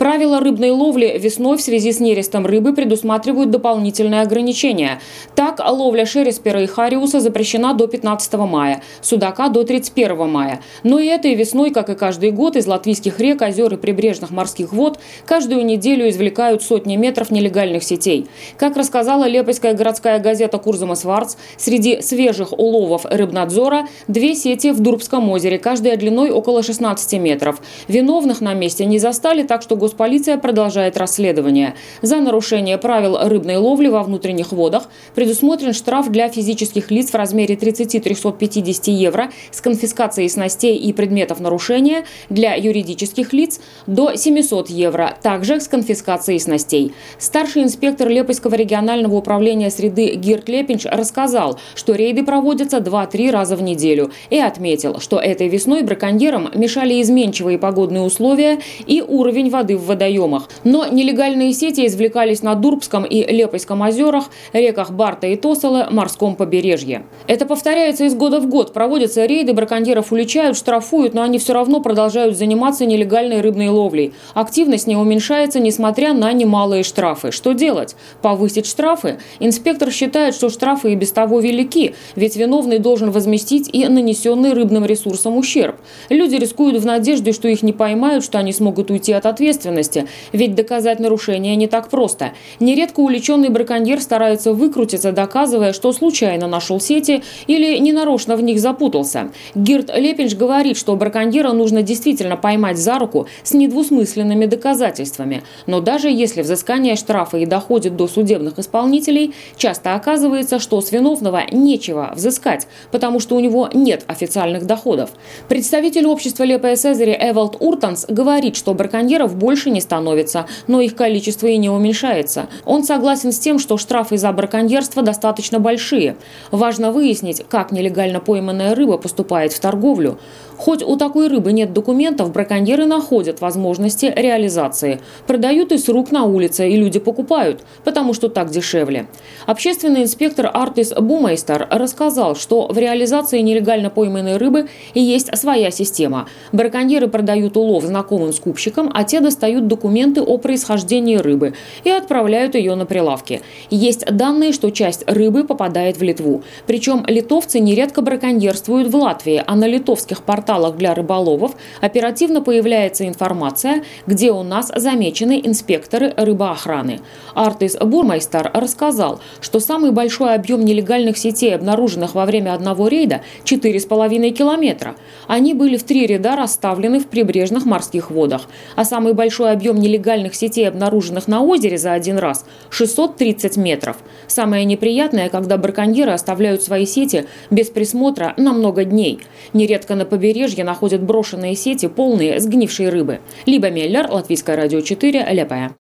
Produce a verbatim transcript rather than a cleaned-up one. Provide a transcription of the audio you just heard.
Правила рыбной ловли весной в связи с нерестом рыбы предусматривают дополнительные ограничения. Так, ловля шереспера и хариуса запрещена до пятнадцатого мая, судака до тридцать первого мая. Но и этой весной, как и каждый год, из латвийских рек, озер и прибрежных морских вод каждую неделю извлекают сотни метров нелегальных сетей. Как рассказала Лепойская городская газета «Курзама Сварц», среди свежих уловов рыбнадзора две сети в Дурбском озере, каждая длиной около шестнадцати метров. Виновных на месте не застали, так что Госполиция продолжает расследование. За нарушение правил рыбной ловли во внутренних водах предусмотрен штраф для физических лиц в размере тридцати трёхсот пятидесяти евро с конфискацией снастей и предметов нарушения, для юридических лиц до семисот евро, также с конфискацией снастей. Старший инспектор Лепойского регионального управления среды Гирт Лепинч рассказал, что рейды проводятся два-три раза в неделю, и отметил, что этой весной браконьерам мешали изменчивые погодные условия и уровень воды в водоемах. Но нелегальные сети извлекались на Дурбском и Лепойском озерах, реках Барта и Тосала, морском побережье. Это повторяется из года в год. Проводятся рейды, браконьеров уличают, штрафуют, но они все равно продолжают заниматься нелегальной рыбной ловлей. Активность не уменьшается, несмотря на немалые штрафы. Что делать? Повысить штрафы? Инспектор считает, что штрафы и без того велики, ведь виновный должен возместить и нанесенный рыбным ресурсом ущерб. Люди рискуют в надежде, что их не поймают, что они смогут уйти от ответственности, ведь доказать нарушение не так просто. Нередко уличенный браконьер старается выкрутиться, доказывая, что случайно нашел сети или ненарочно в них запутался. Гирт Лепинч говорит, что браконьера нужно действительно поймать за руку с недвусмысленными доказательствами. Но даже если взыскание штрафа и доходит до судебных исполнителей, часто оказывается, что с виновного нечего взыскать, потому что у него нет официальных доходов. Представитель общества Лепая Сезери Эвалд Уртанс говорит, что браконьеров больше не становится, но их количество и не уменьшается. Он согласен с тем, что штрафы за браконьерство достаточно большие. Важно выяснить, как нелегально пойманная рыба поступает в торговлю. Хоть у такой рыбы нет документов, браконьеры находят возможности реализации. Продают и с рук на улице, и люди покупают, потому что так дешевле. Общественный инспектор Артис Бумейстер рассказал, что в реализации нелегально пойманной рыбы и есть своя система. Браконьеры продают улов знакомым скупщикам, а те достают документы о происхождении рыбы и отправляют ее на прилавки. Есть данные, что часть рыбы попадает в Литву. Причем литовцы нередко браконьерствуют в Латвии, а на литовских порталах для рыболовов оперативно появляется информация, где у нас замечены инспекторы рыбоохраны. Артис Бурмайстер рассказал, что самый большой объем нелегальных сетей, обнаруженных во время одного рейда, четыре с половиной километра. Они были в три ряда расставлены в прибрежных морских водах. А самый большой объем нелегальных сетей, обнаруженных на озере за один раз, шестьсот тридцать метров. Самое неприятное, когда браконьеры оставляют свои сети без присмотра на много дней. Нередко на побережье находят брошенные сети, полные сгнившей рыбы. Либо Меллер, Латвийское радио четыре, Лепая.